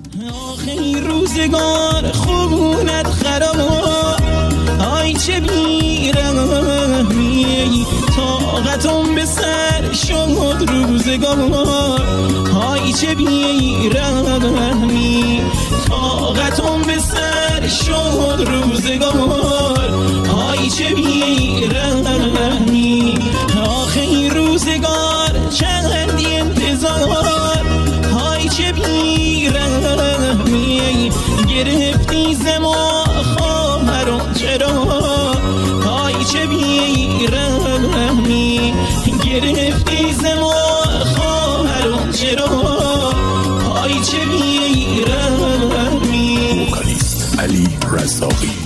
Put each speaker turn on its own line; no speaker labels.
آخی روزگار خونت خراب، آی چه بیرحمی، طاقتم به سر شد روزگار، آی چه بیرحمی، طاقتم به سر شد روزگار، آی چه بیرحمی. آخی روزگار چند انتظار، آی چه بیرحمی، گرفتی ز ما خواهرم چرا، آی چه بیرحمی، گرفتی ز ما خواهرم چرا، آی چه بیرحمی.
وکالیست علی رزاقی.